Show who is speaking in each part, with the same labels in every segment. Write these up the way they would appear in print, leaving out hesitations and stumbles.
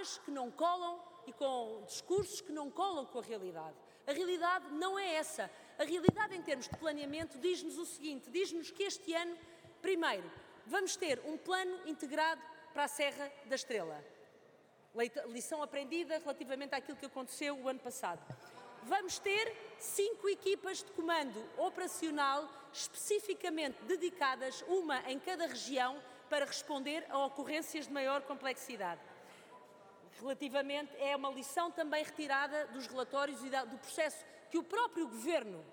Speaker 1: palavras que não colam e com discursos que não colam com a realidade. A realidade não é essa. A realidade, em termos de planeamento, diz-nos o seguinte, diz-nos que este ano, primeiro, vamos ter um plano integrado para a Serra da Estrela. Lição aprendida relativamente àquilo que aconteceu o ano passado. Vamos ter 5 equipas de comando operacional especificamente dedicadas, uma em cada região, para responder a ocorrências de maior complexidade. Relativamente, é uma lição também retirada dos relatórios e do processo que o próprio Governo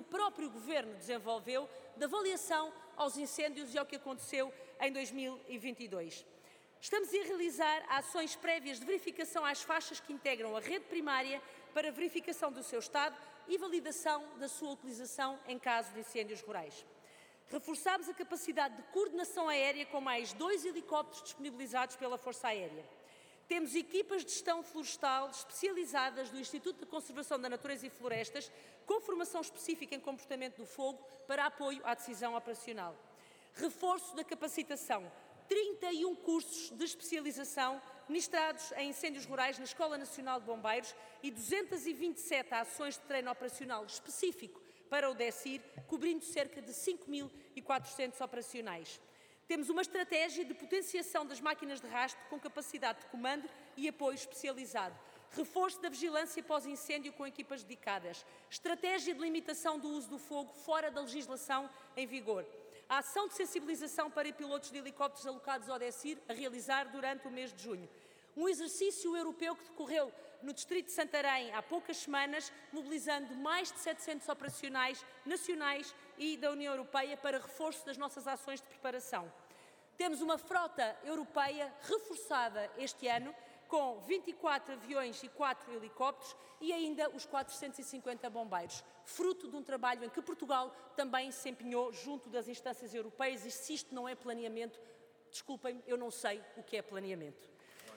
Speaker 1: desenvolveu de avaliação aos incêndios e ao que aconteceu em 2022. Estamos a realizar ações prévias de verificação às faixas que integram a rede primária para verificação do seu estado e validação da sua utilização em caso de incêndios rurais. Reforçamos a capacidade de coordenação aérea com mais 2 helicópteros disponibilizados pela Força Aérea. Temos equipas de gestão florestal especializadas do Instituto de Conservação da Natureza e Florestas, com formação específica em comportamento do fogo para apoio à decisão operacional. Reforço da capacitação. 31 cursos de especialização ministrados em incêndios rurais na Escola Nacional de Bombeiros e 227 ações de treino operacional específico para o DECIR, cobrindo cerca de 5.400 operacionais. Temos uma estratégia de potenciação das máquinas de rastro com capacidade de comando e apoio especializado. Reforço da vigilância pós-incêndio com equipas dedicadas. Estratégia de limitação do uso do fogo fora da legislação em vigor. A ação de sensibilização para pilotos de helicópteros alocados ao DECIR a realizar durante o mês de junho. Um exercício europeu que decorreu no Distrito de Santarém há poucas semanas, mobilizando mais de 700 operacionais nacionais e da União Europeia para reforço das nossas ações de preparação. Temos uma frota europeia reforçada este ano, com 24 aviões e 4 helicópteros e ainda os 450 bombeiros, fruto de um trabalho em que Portugal também se empenhou junto das instâncias europeias, e se isto não é planeamento, desculpem-me, eu não sei o que é planeamento.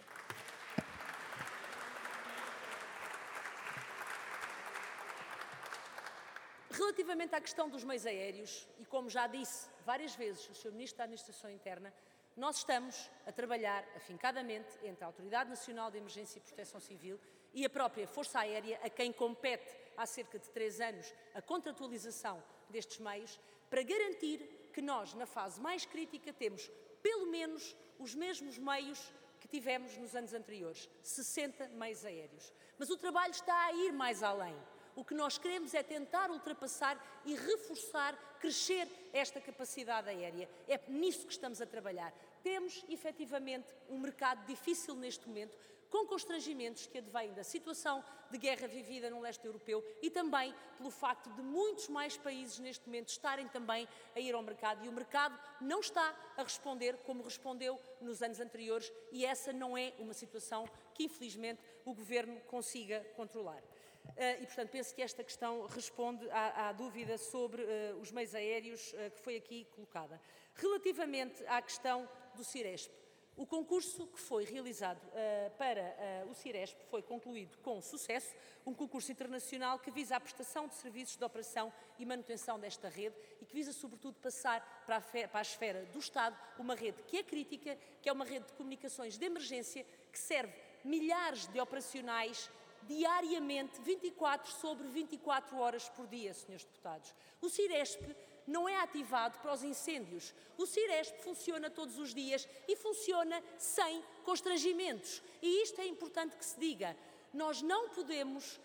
Speaker 1: Relativamente à questão dos meios aéreos, e como já disse várias vezes o Sr. Ministro da Administração Interna, nós estamos a trabalhar afincadamente entre a Autoridade Nacional de Emergência e Proteção Civil e a própria Força Aérea, a quem compete há cerca de 3 anos a contratualização destes meios, para garantir que nós, na fase mais crítica, temos pelo menos os mesmos meios que tivemos nos anos anteriores, 60 meios aéreos. Mas o trabalho está a ir mais além. O que nós queremos é tentar ultrapassar e reforçar, crescer esta capacidade aérea. É nisso que estamos a trabalhar. Temos, efetivamente, um mercado difícil neste momento, com constrangimentos que advêm da situação de guerra vivida no leste europeu e também pelo facto de muitos mais países neste momento estarem também a ir ao mercado, e o mercado não está a responder como respondeu nos anos anteriores, e essa não é uma situação que, infelizmente, o Governo consiga controlar. E, portanto, penso que esta questão responde à dúvida sobre os meios aéreos que foi aqui colocada. Relativamente à questão do Ciresp, o concurso que foi realizado para o Ciresp foi concluído com sucesso, um concurso internacional que visa a prestação de serviços de operação e manutenção desta rede e que visa, sobretudo, passar para a esfera do Estado uma rede que é crítica, que é uma rede de comunicações de emergência que serve milhares de operacionais diariamente, 24 sobre 24 horas por dia, senhores deputados. O Ciresp não é ativado para os incêndios. O Ciresp funciona todos os dias e funciona sem constrangimentos. E isto é importante que se diga. Nós não podemos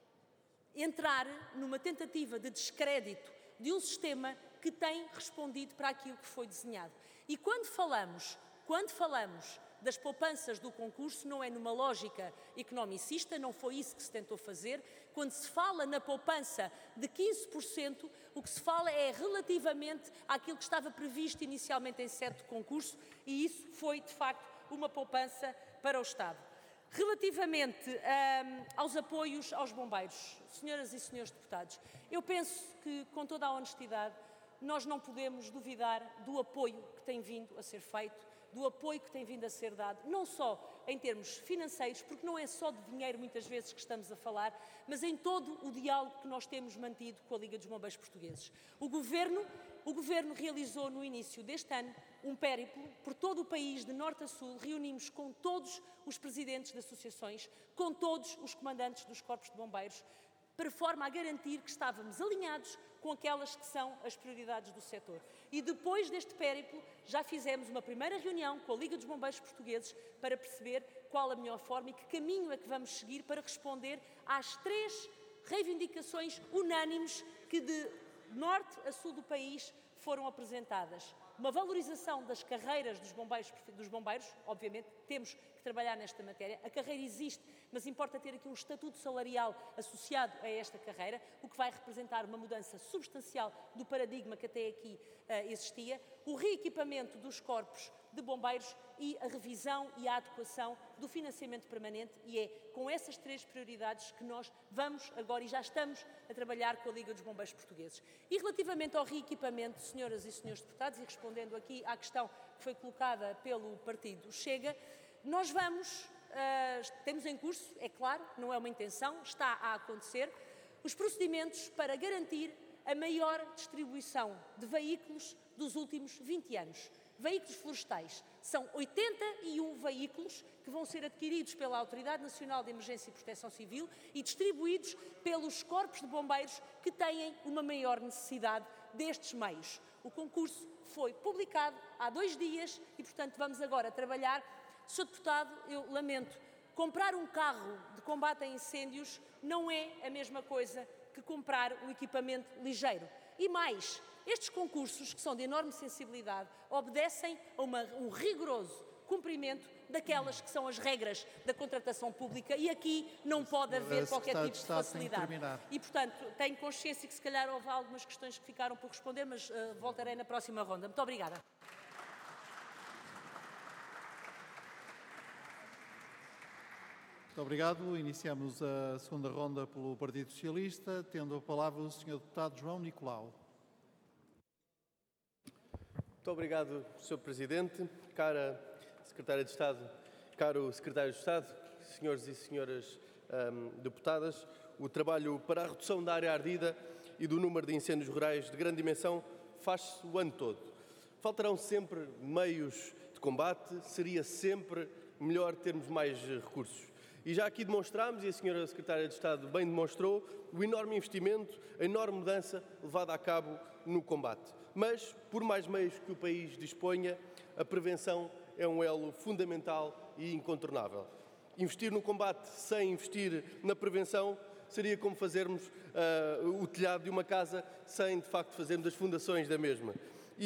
Speaker 1: entrar numa tentativa de descrédito de um sistema que tem respondido para aquilo que foi desenhado. E quando falamos das poupanças do concurso, não é numa lógica economicista, não foi isso que se tentou fazer. Quando se fala na poupança de 15%, o que se fala é relativamente àquilo que estava previsto inicialmente em sede de concurso, e isso foi, de facto, uma poupança para o Estado. Relativamente aos apoios aos bombeiros, senhoras e senhores deputados, eu penso que, com toda a honestidade, nós não podemos duvidar do apoio que tem vindo a ser feito, do apoio que tem vindo a ser dado, não só em termos financeiros, porque não é só de dinheiro muitas vezes que estamos a falar, mas em todo o diálogo que nós temos mantido com a Liga dos Bombeiros Portugueses. O Governo o Governo realizou no início deste ano um périplo por todo o país, de norte a sul. Reunimos com todos os presidentes de associações, com todos os comandantes dos corpos de bombeiros, para forma a garantir que estávamos alinhados com aquelas que são as prioridades do setor. E depois deste périplo já fizemos uma primeira reunião com a Liga dos Bombeiros Portugueses para perceber qual a melhor forma e que caminho é que vamos seguir para responder às 3 reivindicações unânimes que de norte a sul do país foram apresentadas. Uma valorização das carreiras dos bombeiros, obviamente temos que trabalhar nesta matéria. A carreira existe, mas importa ter aqui um estatuto salarial associado a esta carreira, o que vai representar uma mudança substancial do paradigma que até aqui existia, o reequipamento dos corpos de bombeiros e a revisão e a adequação do financiamento permanente, e é com essas 3 prioridades que nós vamos agora e já estamos a trabalhar com a Liga dos Bombeiros Portugueses. E relativamente ao reequipamento, senhoras e senhores deputados, e respondendo aqui à questão que foi colocada pelo Partido Chega, nós temos em curso, é claro, não é uma intenção, está a acontecer, os procedimentos para garantir a maior distribuição de veículos dos últimos 20 anos. Veículos florestais. São 81 veículos que vão ser adquiridos pela Autoridade Nacional de Emergência e Proteção Civil e distribuídos pelos corpos de bombeiros que têm uma maior necessidade destes meios. O concurso foi publicado há 2 dias e, portanto, vamos agora trabalhar. Sr. Deputado, eu lamento, comprar um carro de combate a incêndios não é a mesma coisa que comprar um equipamento ligeiro. E mais, estes concursos, que são de enorme sensibilidade, obedecem a um rigoroso cumprimento daquelas que são as regras da contratação pública e aqui não pode haver qualquer tipo de facilidade. E, portanto, tenho consciência que se calhar houve algumas questões que ficaram por responder, mas voltarei na próxima ronda. Muito obrigada.
Speaker 2: Muito obrigado. Iniciamos a segunda ronda pelo Partido Socialista, tendo a palavra o Sr. Deputado João Nicolau.
Speaker 3: Muito obrigado, Sr. Presidente, cara Secretária de Estado, caro Secretário de Estado, senhores e senhoras deputadas. O trabalho para a redução da área ardida e do número de incêndios rurais de grande dimensão faz-se o ano todo. Faltarão sempre meios de combate, seria sempre melhor termos mais recursos. E já aqui demonstramos, e a senhora Secretária de Estado bem demonstrou, o enorme investimento, a enorme mudança levada a cabo no combate. Mas, por mais meios que o país disponha, a prevenção é um elo fundamental e incontornável. Investir no combate sem investir na prevenção seria como fazermos o telhado de uma casa sem, de facto, fazermos as fundações da mesma.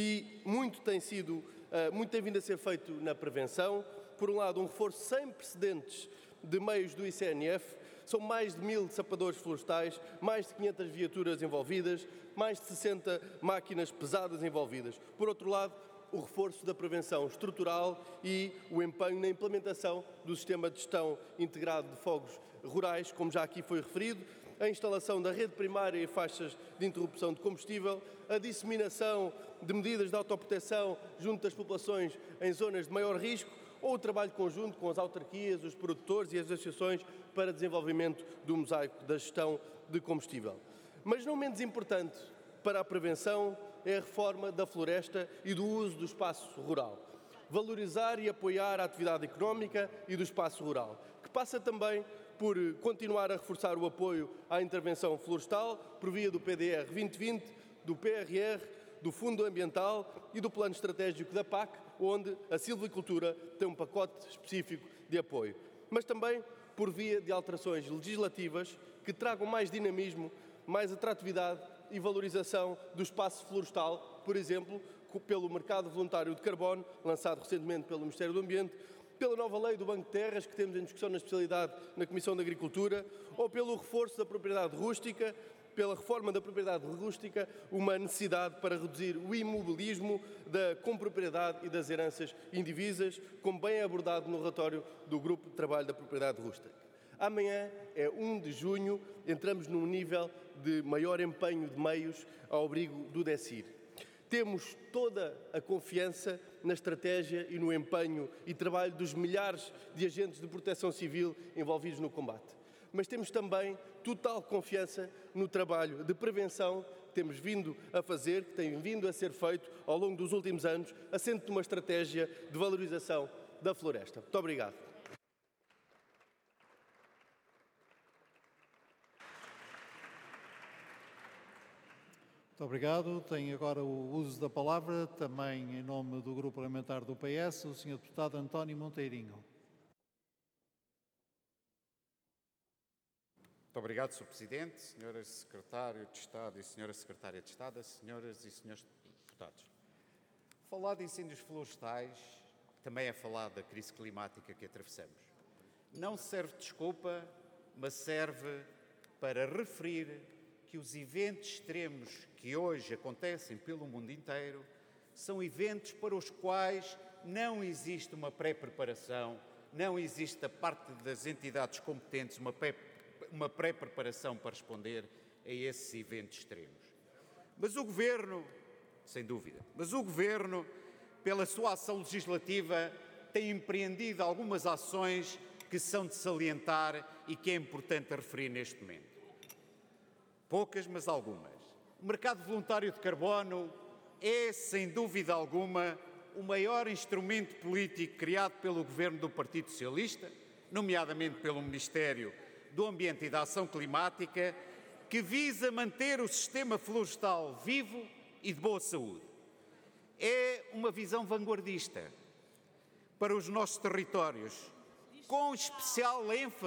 Speaker 3: E muito tem vindo a ser feito na prevenção. Por um lado, um reforço sem precedentes de meios do ICNF, são mais de 1000 sapadores florestais, mais de 500 viaturas envolvidas, mais de 60 máquinas pesadas envolvidas. Por outro lado, o reforço da prevenção estrutural e o empenho na implementação do sistema de gestão integrado de fogos rurais, como já aqui foi referido, a instalação da rede primária e faixas de interrupção de combustível, a disseminação de medidas de autoproteção junto das populações em zonas de maior risco, ou o trabalho conjunto com as autarquias, os produtores e as associações para desenvolvimento do mosaico da gestão de combustível. Mas não menos importante para a prevenção é a reforma da floresta e do uso do espaço rural. Valorizar e apoiar a atividade económica e do espaço rural, que passa também por continuar a reforçar o apoio à intervenção florestal por via do PDR 2020, do PRR, do Fundo Ambiental e do Plano Estratégico da PAC, onde a silvicultura tem um pacote específico de apoio. Mas também por via de alterações legislativas que tragam mais dinamismo, mais atratividade e valorização do espaço florestal, por exemplo, pelo mercado voluntário de carbono, lançado recentemente pelo Ministério do Ambiente, pela nova lei do Banco de Terras, que temos em discussão na especialidade na Comissão de Agricultura, ou pelo reforço da propriedade rústica, pela reforma da propriedade rústica, uma necessidade para reduzir o imobilismo da compropriedade e das heranças indivisas, como bem abordado no relatório do Grupo de Trabalho da Propriedade Rústica. Amanhã é 1 de junho, entramos num nível de maior empenho de meios ao abrigo do DECIR. Temos toda a confiança na estratégia e no empenho e trabalho dos milhares de agentes de proteção civil envolvidos no combate. Mas temos também total confiança no trabalho de prevenção temos vindo a fazer, que tem vindo a ser feito ao longo dos últimos anos, assente numa estratégia de valorização da floresta. Muito obrigado.
Speaker 2: Muito obrigado. Tem agora o uso da palavra, também em nome do Grupo Parlamentar do PS, o Sr. Deputado António Monteirinho.
Speaker 4: Muito obrigado, Sr. Presidente, Sr. Secretário de Estado e Sra. Secretária de Estado, Senhoras e Senhores Deputados. Falar de incêndios florestais também é falar da crise climática que atravessamos. Não serve de desculpa, mas serve para referir que os eventos extremos que hoje acontecem pelo mundo inteiro são eventos para os quais não existe uma pré-preparação, não existe da parte das entidades competentes uma pré-preparação para responder a esses eventos extremos. Mas o Governo, sem dúvida, pela sua ação legislativa, tem empreendido algumas ações que são de salientar e que é importante referir neste momento. Poucas, mas algumas. O mercado voluntário de carbono é, sem dúvida alguma, o maior instrumento político criado pelo Governo do Partido Socialista, nomeadamente pelo Ministério do Ambiente e da Ação Climática, que visa manter o sistema florestal vivo e de boa saúde. É uma visão vanguardista para os nossos territórios, com especial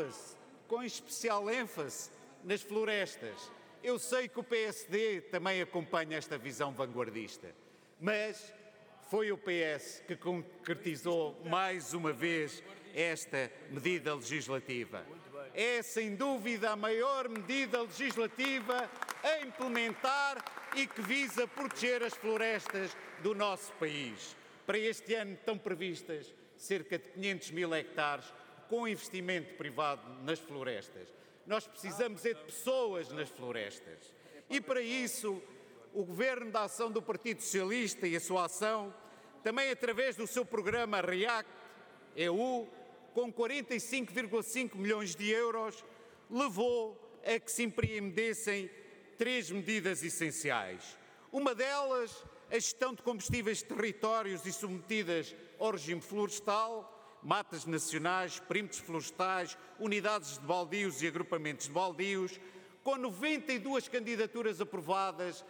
Speaker 4: ênfase nas florestas. Eu sei que o PSD também acompanha esta visão vanguardista, mas foi o PS que concretizou mais uma vez esta medida legislativa. É, sem dúvida, a maior medida legislativa a implementar e que visa proteger as florestas do nosso país. Para este ano estão previstas cerca de 500 mil hectares com investimento privado nas florestas. Nós precisamos é de pessoas nas florestas. E para isso, o Governo da Ação do Partido Socialista e a sua ação, também através do seu programa REACT-EU, com 45,5 milhões de euros, levou a que se empreendessem 3 medidas essenciais. Uma delas, a gestão de combustíveis de territórios e submetidas ao regime florestal, matas nacionais, perímetros florestais, unidades de baldios e agrupamentos de baldios, com 92 candidaturas aprovadas,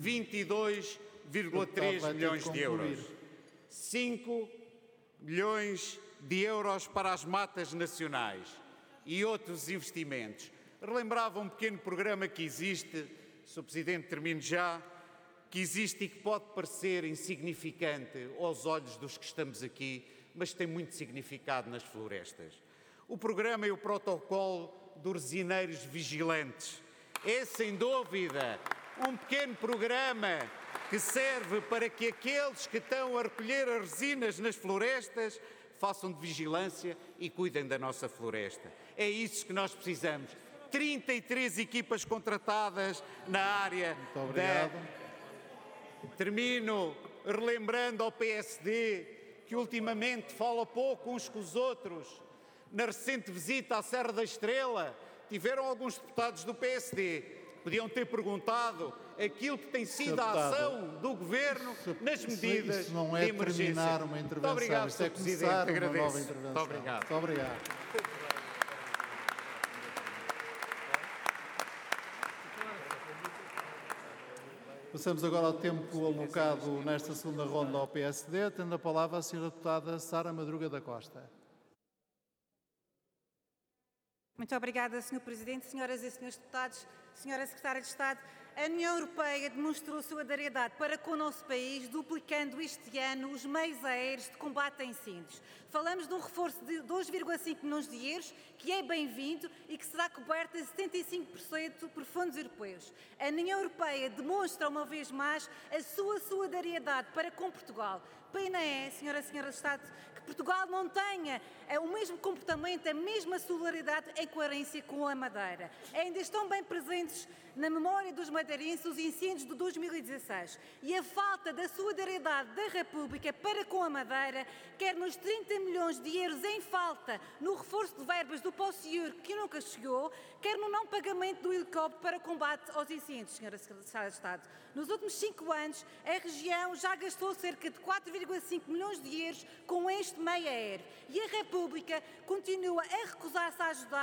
Speaker 4: 22,3 milhões de euros. 5 milhões de euros para as matas nacionais e outros investimentos. Relembrava um pequeno programa que existe, Sr. Presidente, termino já, que existe e que pode parecer insignificante aos olhos dos que estamos aqui, mas tem muito significado nas florestas. O programa é o protocolo dos resineiros vigilantes. É, sem dúvida, um pequeno programa que serve para que aqueles que estão a recolher as resinas nas florestas façam de vigilância e cuidem da nossa floresta. É isso que nós precisamos. 33 equipas contratadas na área da... Termino relembrando ao PSD que ultimamente fala pouco uns com os outros. Na recente visita à Serra da Estrela, tiveram alguns deputados do PSD que podiam ter perguntado aquilo que tem sido a ação do Governo nas medidas
Speaker 2: de emergência. Isso não é terminar uma intervenção,
Speaker 4: muito obrigado,
Speaker 2: isto é
Speaker 4: Presidente,
Speaker 2: começar uma
Speaker 4: agradeço.
Speaker 2: nova intervenção.
Speaker 4: Muito obrigado.
Speaker 2: Muito obrigado. Passamos agora ao tempo alocado nesta segunda ronda ao PSD, tendo a palavra a Sra. Deputada Sara Madruga da Costa.
Speaker 5: Muito obrigada, Sr. Presidente, Senhoras e Senhores Deputados, Sra. Secretária de Estado. A União Europeia demonstrou solidariedade para com o nosso país, duplicando este ano os meios aéreos de combate a incêndios. Falamos de um reforço de 2,5 milhões de euros, que é bem-vindo e que será coberto a 75% por fundos europeus. A União Europeia demonstra uma vez mais a sua solidariedade para com Portugal. Pena é, Senhoras e Senhores de Estado, que Portugal não tenha o mesmo comportamento, a mesma solidariedade em coerência com a Madeira. Ainda estão bem presentes na memória dos madeirense os incêndios de 2016 e a falta da solidariedade da República para com a Madeira, quer nos 30 milhões de euros em falta no reforço de verbas do POSSIUR que nunca chegou, quer no não pagamento do helicóptero para combate aos incêndios, Sra. Secretária de Estado. Nos últimos 5 anos, a região já gastou cerca de 4,5 milhões de euros com este meio aéreo e a República continua a recusar-se a ajudar